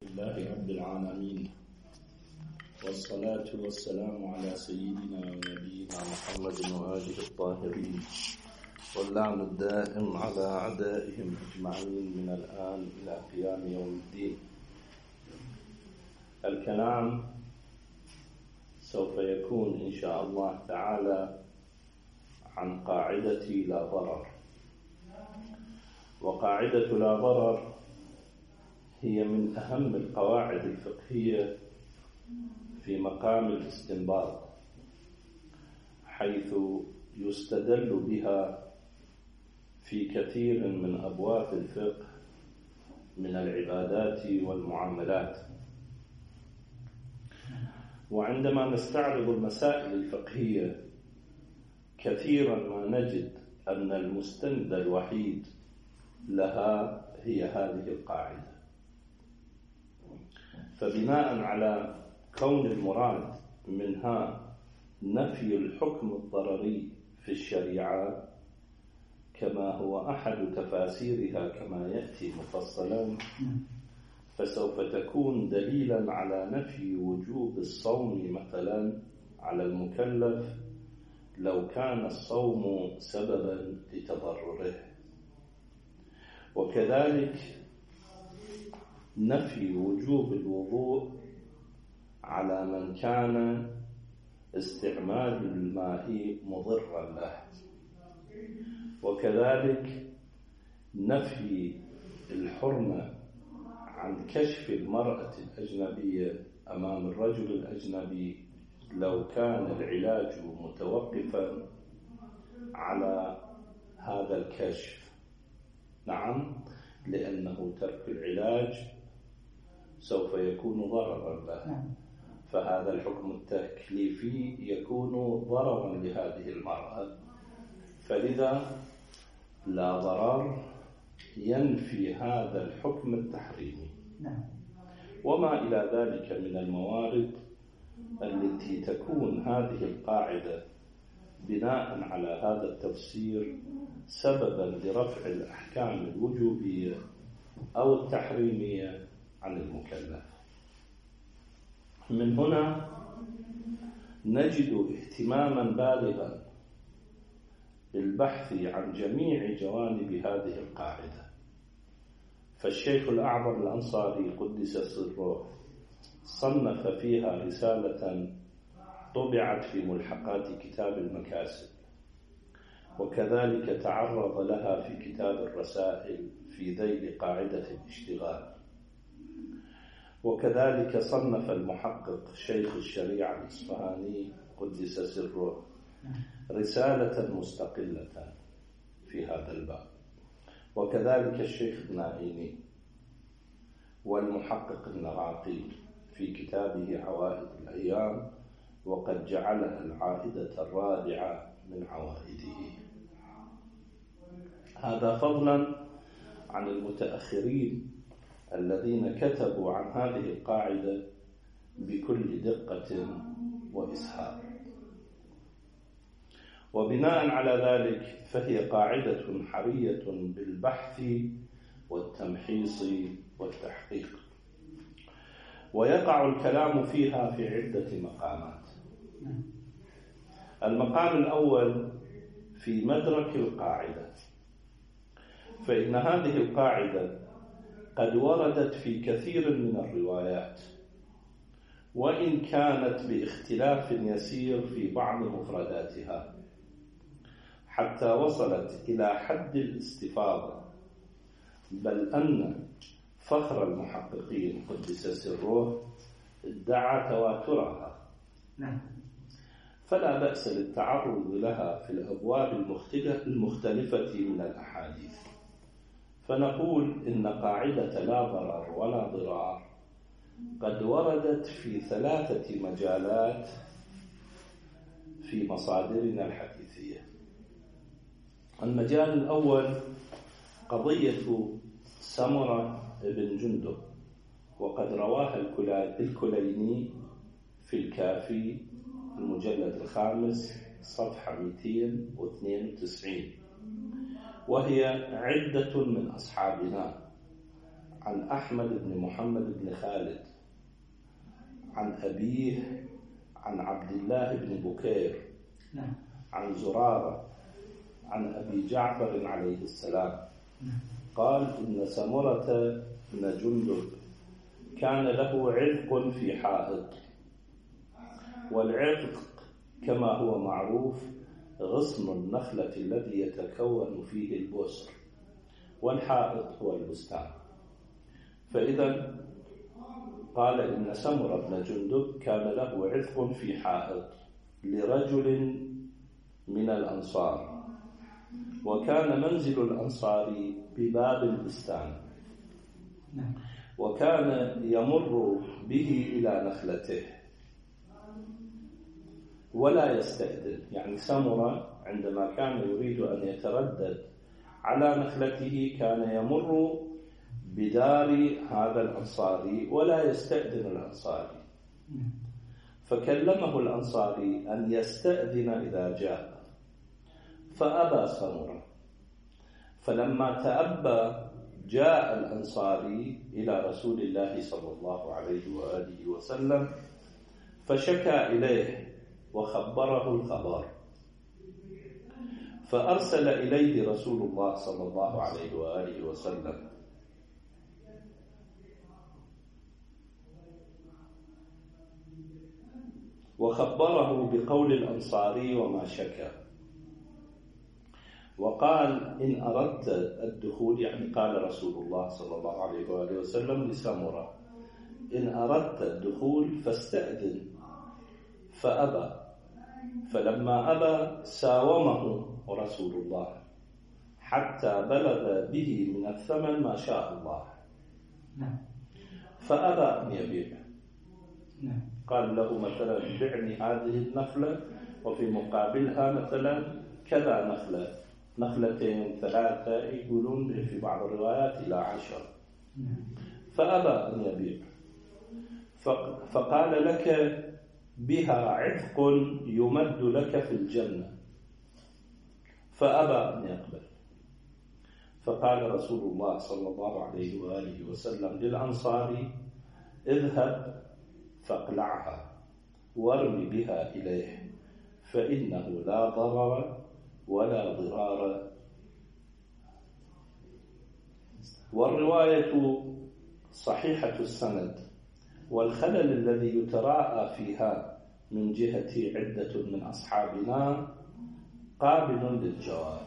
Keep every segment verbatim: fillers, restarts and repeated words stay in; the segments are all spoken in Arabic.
لله رب العالمين، والصلاة والسلام على سيدنا ونبينا محمد وآله الطاهرين، واللعن الدائم على أعدائهم أجمعين من الآن إلى قيام يوم الدين. الكلام سوف يكون إن شاء الله تعالى عن قاعدة لا ضرر. وقاعدة لا ضرر هي من أهم القواعد الفقهية في مقام الاستنباط، حيث يستدل بها في كثير من أبواب الفقه من العبادات والمعاملات. وعندما نستعرض المسائل الفقهية كثيرا ما نجد أن المستند الوحيد لها هي هذه القاعدة. فبناء على كون المراد منها نفي الحكم الضرري في الشريعة كما هو أحد تفاسيرها كما يأتي مفصلا، فسوف تكون دليلا على نفي وجوب الصوم مثلا على المكلف لو كان الصوم سببا لتضرره، وكذلك نفي وجوب الوضوء على من كان استعمال الماء مضرا له، وكذلك نفي الحرمة عن كشف المرأة الأجنبية أمام الرجل الأجنبي لو كان العلاج متوقفا على هذا الكشف. نعم، لأنه ترك العلاج سوف يكون ضررا له، فهذا الحكم التكليفي يكون ضررا لهذه المرأة، فلذا لا ضرر ينفي هذا الحكم التحريمي. وما إلى ذلك من الموارد التي تكون هذه القاعدة بناء على هذا التفسير سببا لرفع الأحكام الوجوبية أو التحريمية عن المكلف. من هنا نجد اهتماما بالغا بالبحث عن جميع جوانب هذه القاعدة. فالشيخ الأعظم الأنصاري قدس سره صنف فيها رسالة طبعت في ملحقات كتاب المكاسب، وكذلك تعرض لها في كتاب الرسائل في ذيل قاعدة الاشتغال، وكذلك صنف المحقق شيخ الشريعة الإصفهاني قدس سره رسالة مستقلة في هذا الباب، وكذلك الشيخ النائيني والمحقق النراقي في كتابه عوائد الأيام، وقد جعلها العائدة الرابعة من عوائده. هذا فضلا عن المتأخرين الذين كتبوا عن هذه القاعدة بكل دقة وإسهاب. وبناء على ذلك فهي قاعدة حرية بالبحث والتمحيص والتحقيق، ويقع الكلام فيها في عدة مقامات. المقام الأول في مدرك القاعدة، فإن هذه القاعدة قد وردت في كثير من الروايات، وإن كانت باختلاف يسير في بعض مفرداتها، حتى وصلت إلى حد الاستفاضة، بل أن فخر المحققين قدس سره ادعى تواترها. فلا بأس للتعرض لها في الأبواب المختلفة من الأحاديث. فنقول إن قاعدة لا ضرر ولا ضرار قد وردت في ثلاثة مجالات في مصادرنا الحديثية. المجال الأول قضية سمرة بن جندب، وقد رواها الكليني في الكافي المجلد الخامس صفحة مئتين واثنين وتسعين، وهي عدة من أصحابنا عن أحمد بن محمد بن خالد عن أبيه عن عبد الله بن بكير عن زرارة عن أبي جعفر عليه السلام قال إن سمرة بن جندب كان له عذق في حائط، والعذق كما هو معروف غصن النخلة الذي يتكون فيه البسر، والحائط هو البستان. فإذا قال إن سمرة بن جندب كان له عذق في حائط لرجل من الأنصار، وكان منزل الأنصار بباب البستان، وكان يمر به إلى نخلته ولا يستأذن. يعني سمرة عندما كان يريد أن يتردد على نخلته كان يمر بدار هذا الأنصاري ولا يستأذن الأنصاري، فكلمه الأنصاري أن يستأذن إذا جاء فأبى سمرة. فلما تأبى جاء الأنصاري إلى رسول الله صلى الله عليه وآله وسلم فشكى إليه وخبره الخبر، فأرسل إليه رسول الله صلى الله عليه وآله وسلم وخبره بقول الأنصاري وما شكى، وقال إن أردت الدخول، يعني قال رسول الله صلى الله عليه وآله وسلم لسمرة إن أردت الدخول فاستأذن، فأبى. فلما أبى ساومه رسول الله حتى بلغ به من الثمن ما شاء الله، فأبى أن يبيع. قال له مثلا بعني هذه النخلة وفي مقابلها مثلا كذا نخلة، نخلتين ثلاثة، يقولون في بعض الروايات إلى عشر، فأبى أن يبيع. فقال لك بها عتق يمد لك في الجنة، فأبى أن يقبل. فقال رسول الله صلى الله عليه وآله وسلم للأنصاري اذهب فاقلعها وارمي بها إليه، فإنه لا ضرر ولا ضرار. والرواية صحيحة السند، والخلل الذي يتراءى فيها من جهة عدة من أصحابنا قابل للجواب،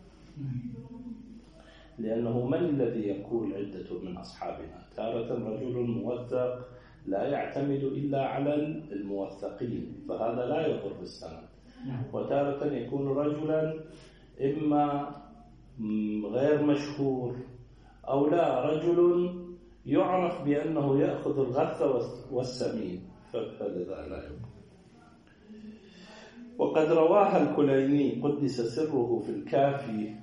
لأنه من الذي يقول عدة من أصحابنا؟ تارة رجل موثق لا يعتمد إلا على الموثقين، فهذا لا يضر بالسند، وتارة يكون رجلا إما غير مشهور أو لا رجل يعرف بأنه يأخذ الغث والسمين، فلذا لا يكون. وقد رواها الكليني قدس سره في الكافي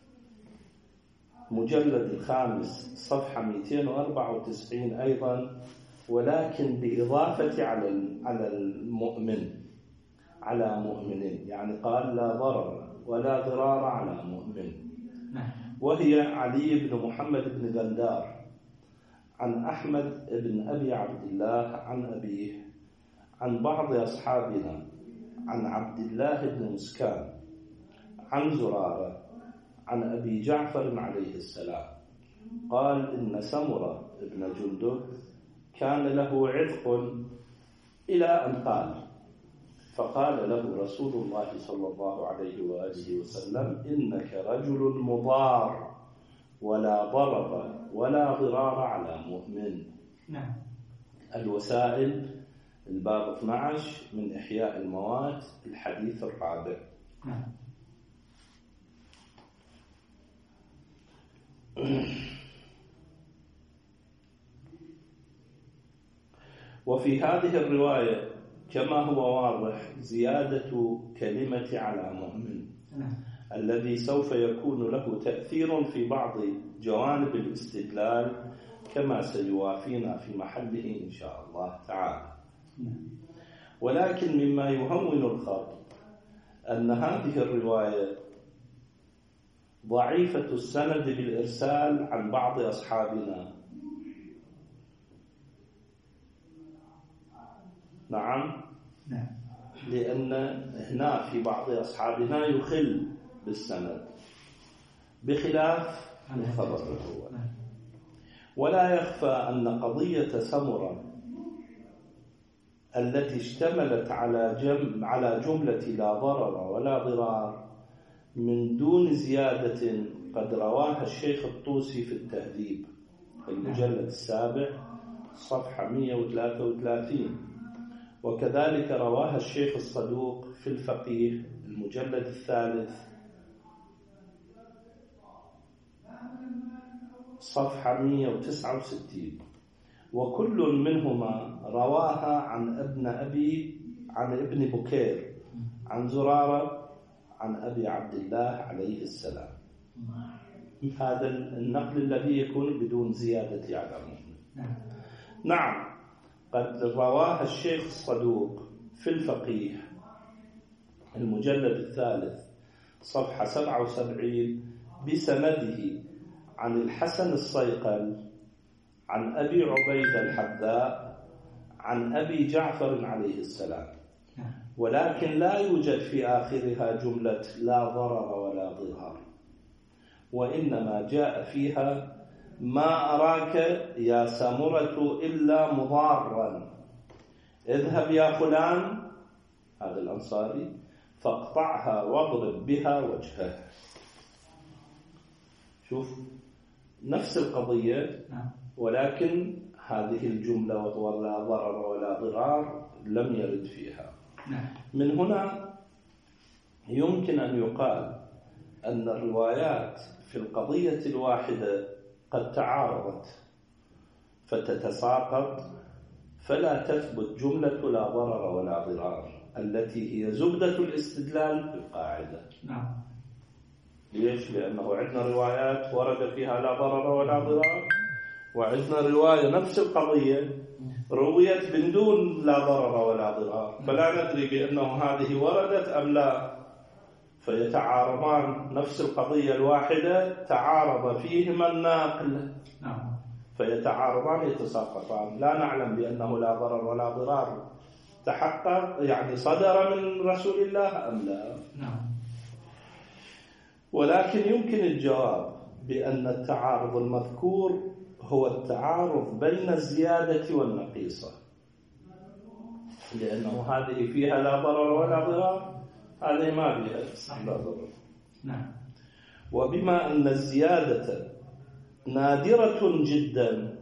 مجلد الخامس صفحة مئتين وأربعة وتسعين أيضا، ولكن بإضافة على على المؤمن على مؤمن، يعني قال لا ضرر ولا ضرار على مؤمن. وهي علي بن محمد بن غندار عن أحمد بن أبي عبد الله عن أبيه عن بعض أصحابنا عن عبد الله بن مسكان عن زرارة عن أبي جعفر عليه السلام قال إن سمرة بن جندب كان له عذق إلى أن قال فقال له رسول الله صلى الله عليه وآله وسلم إنك رجل مضار ولا ضرر ولا ضرار على مؤمن. نعم. الوسائل الباب اثني عشر من إحياء الموات الحديث الرابع. نعم. وفي هذه الرواية كما هو واضح زيادة كلمة على مؤمن الذي سوف يكون له تأثير في بعض جوانب الاستدلال كما سيوافينا في محله إن شاء الله تعالى. ولكن مما يهون الخط أن هذه الرواية ضعيفة السند بالإرسال عن بعض أصحابنا نعم نعم لأن هنا في بعض أصحابنا يخل بالسند بخلاف الخبر الأول. ولا يخفى أن قضية سمرة التي اشتملت على جم على جملة لا ضرر ولا ضرار من دون زيادة قد رواها الشيخ الطوسي في التهذيب المجلد السابع صفحة مئة وثلاثة وثلاثين، وكذلك رواها الشيخ الصدوق في الفقيه المجلد الثالث صفحة مئة وتسعة وستين، وكل منهما رواها عن ابن أبي عن ابن بكير عن زرارة عن أبي عبد الله عليه السلام. هذا النقل الذي يكون بدون زيادة على المؤمن. نعم قد رواها الشيخ الصدوق في الفقيه المجلد الثالث صفحة سبعة وسبعين بسنده عن الحسن الصيقل عن أبي عبيد الحذاء عن أبي جعفر عليه السلام، ولكن لا يوجد في آخرها جملة لا ضرر ولا ضرار، وإنما جاء فيها ما أراك يا سمرة إلا مضارا، اذهب يا فلان هذا الأنصاري فاقطعها واضرب بها وجهه. شوف نفس القضية، ولكن هذه الجملة ولا ضرر ولا ضرار لم يرد فيها. من هنا يمكن أن يقال أن الروايات في القضية الواحدة قد تعارضت فتتساقط، فلا تثبت جملة لا ضرر ولا ضرار التي هي زبدة الاستدلال بالقاعدة. نعم. ليش؟ لأنه عندنا روايات ورد فيها لا ضرر ولا ضرار، وعندنا رواية نفس القضية رويت من دون لا ضرر ولا ضرار، فلا ندري بأنه هذه وردت أم لا، فيتعارضان. نفس القضية الواحدة تعارض فيهما الناقل فيتعارضان يتساقطان، لا نعلم بأنه لا ضرر ولا ضرار تحقق يعني صدر من رسول الله أم لا. ولكن يمكن الجواب بأن التعارض المذكور هو التعارض بين الزيادة والنقيصة، لأنه هذه فيها لا ضرر ولا ضرار، هذه ما فيها لا ضرر. نعم. وبما أن الزيادة نادرة جدا،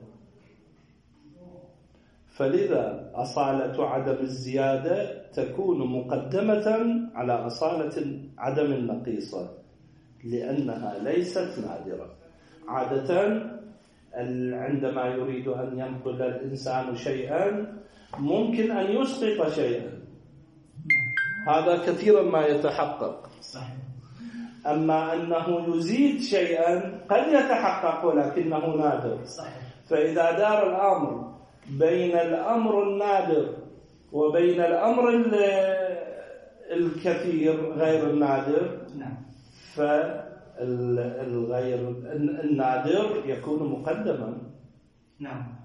فلذا أصالة عدم الزيادة تكون مقدمة على أصالة عدم النقيصة، لأنها ليست نادرة. عادة عندما يريد أن ينقل الإنسان شيئا ممكن أن يسقط شيئا، هذا كثيرا ما يتحقق. أما أنه يزيد شيئا قد يتحقق ولكنه نادر. فإذا دار الأمر بين الأمر النادر وبين الأمر الكثير غير النادر، فالغير النادر يكون مقدما. نعم.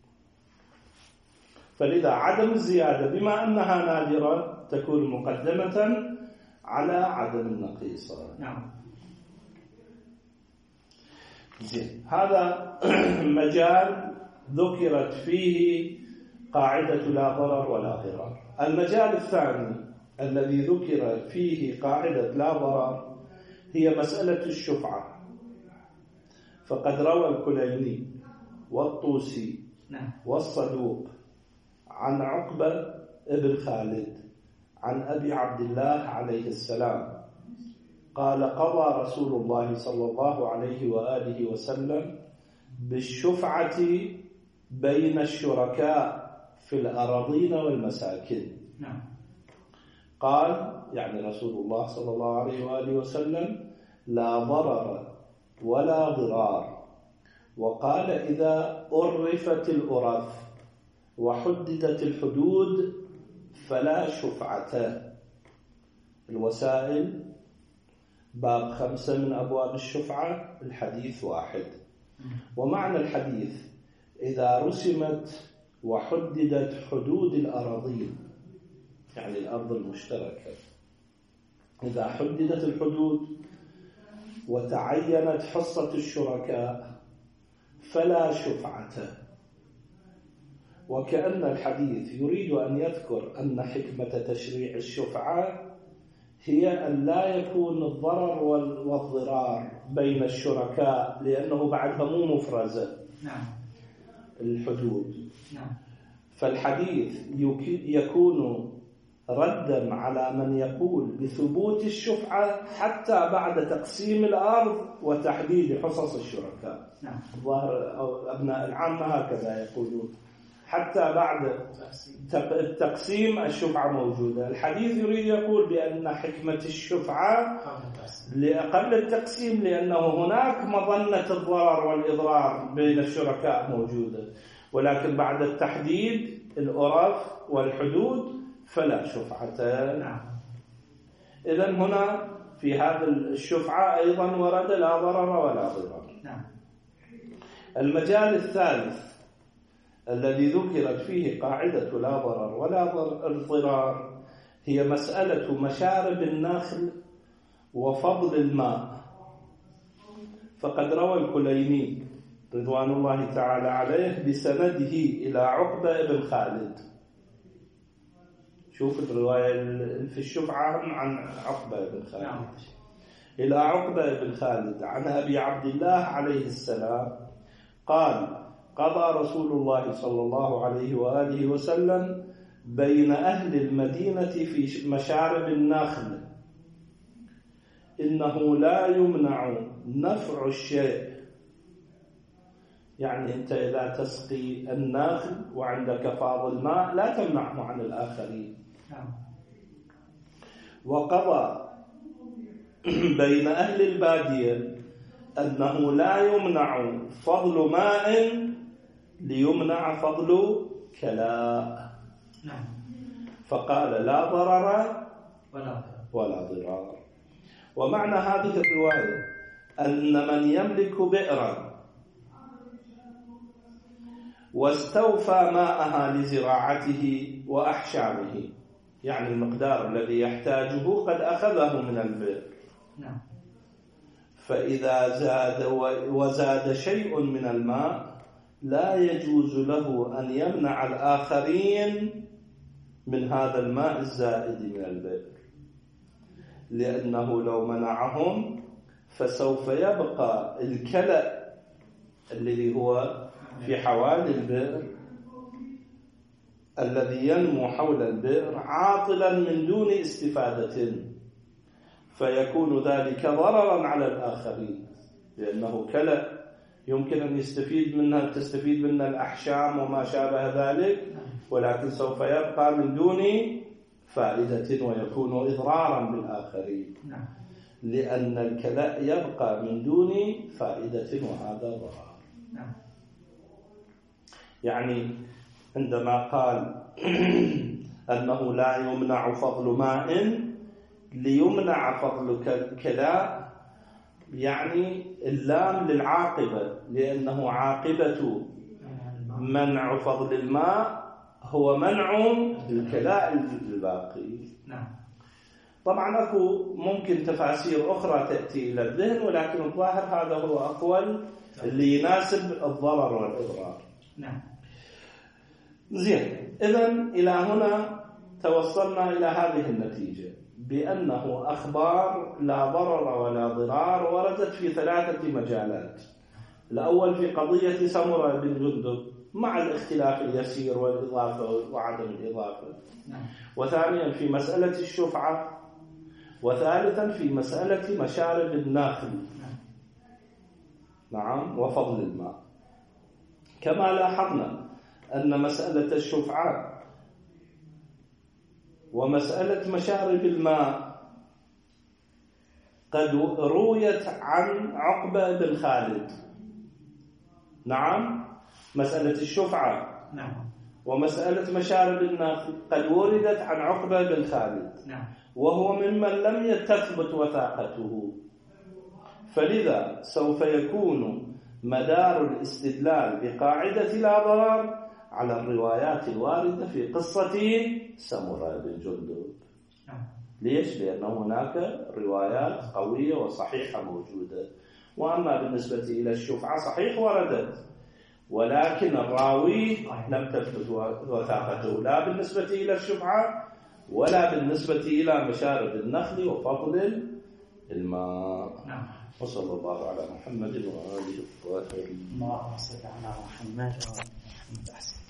فلذا عدم الزيادة بما أنها نادرة تكون مقدمة على عدم النقيصة. نعم. زين، هذا مجال ذكرت فيه قاعدة لا ضرر ولا ضرار. المجال الثاني الذي ذكر فيه قاعدة لا ضرر هي مسألة الشفعة، فقد روى الكليني والطوسي والصدوق عن عقبة ابن خالد عن أبي عبد الله عليه السلام قال قضى رسول الله صلى الله عليه وآله وسلم بالشفعة بين الشركاء في الأراضين والمساكن. نعم. قال يعني رسول الله صلى الله عليه وآله وسلم لا ضرر ولا ضرار، وقال إذا أرفت الأرف وحددت الحدود فلا شفعة. الوسائل باب خمسة من أبواب الشفعة، الحديث واحد. ومعنى الحديث إذا رسمت وحددت حدود الأراضين، يعني الأرض المشتركة، إذا حددت الحدود وتعينت حصة الشركاء فلا شفعة. وكأن الحديث يريد أن يذكر أن حكمة تشريع الشفعة هي أن لا يكون الضرر والضرار بين الشركاء، لأنه بعدها مو مفرزة نعم الحدود. نعم. فالحديث يكون ردا على من يقول بثبوت الشفعة حتى بعد تقسيم الأرض وتحديد حصص الشركاء. نعم. ظاهر أو أبناء العامة هكذا يقولون، حتى بعد التقسيم الشفعة موجودة. الحديث يريد يقول بأن حكمة الشفعة قبل التقسيم، لأنه هناك مظنة الضرر والإضرار بين الشركاء موجودة، ولكن بعد التحديد الأرض والحدود فلا شفعة. إذن هنا في هذا الشفعة أيضا ورد لا ضرر ولا ضرار. المجال الثالث الذي ذكرت فيه قاعدة لا ضرر ولا ضرار هي مسألة مشارب النخل وفضل الماء. فقد روى الكليني رضوان الله تعالى عليه بسنده إلى عقبة بن خالد. شوف الرواية في الشفعة عن عقبة بن خالد إلى عقبة بن خالد عن أبي عبد الله عليه السلام قال: قضى رسول الله صلى الله عليه وآله وسلم بين أهل المدينة في مشارب النخل إنه لا يمنع نفع الشيء. يعني أنت إذا تسقي النخل وعندك فاضل ماء لا تمنعه عن الآخرين. وقضى بين أهل البادية أنه لا يمنع فضل ماء ليمنع فضل كلاء. فقال: لا ضرر ولا ضرار. ومعنى هذه الرواية أن من يملك بئرا واستوفى ماءها لزراعته وأحشامه، يعني المقدار الذي يحتاجه قد أخذه من البئر، فإذا زاد وزاد شيء من الماء لا يجوز له أن يمنع الآخرين من هذا الماء الزائد من البئر، لأنه لو منعهم فسوف يبقى الكلأ الذي هو في حوالي البئر الذي ينمو حول البئر عاطلا من دون استفادة، فيكون ذلك ضررا على الآخرين، لأنه كلأ يمكن أن يستفيد منها تستفيد منها الأحشام وما شابه ذلك، ولكن سوف يبقى من دون فائدة ويكون إضرارا بالآخرين، لأن الكلأ يبقى من دون فائدة وهذا ضرر. يعني عندما قال أنه لا يمنع فضل ماء ليمنع فضل كلاء، يعني اللام للعاقبة، لأنه عاقبة منع فضل الماء هو منع الكلاء الباقي. طبعا أكو ممكن تفاسير أخرى تأتي إلى الذهن، ولكن الظاهر هذا هو أقوال اللي يناسب الضرر والإضرار. نعم. زين، إذن إلى هنا توصلنا إلى هذه النتيجة بأنه أخبار لا ضرر ولا ضرار وردت في ثلاثة مجالات. الأول في قضية سمرة بن جندب مع الاختلاف اليسير والإضافة وعدم الإضافة، وثانيا في مسألة الشفعة، وثالثا في مسألة مشارب النخل، نعم، وفضل الماء. كما لاحظنا أن مسألة الشفعة ومسألة مشارب الماء قد رويت عن عقبة بن خالد، نعم، مسألة الشفعة نعم ومسألة مشارب النخل قد وردت عن عقبة بن خالد، نعم، وهو ممن لم تثبت وثاقته، فلذا سوف يكون مدار الاستدلال بقاعدة لا ضرر على الروايات الواردة في قصة سمرة بن جندب. ليش؟ لأن هناك روايات قوية وصحيحة موجودة. وأما بالنسبة إلى الشفعة صحيح وردت، ولكن الراوي لم تثبت وثاقته لا بالنسبة إلى الشفعة ولا بالنسبة إلى مشارب النخل وفضل الماء. نعم. وصلى الله على محمد وآله الطاهرين. اللهم صل على محمد وآله.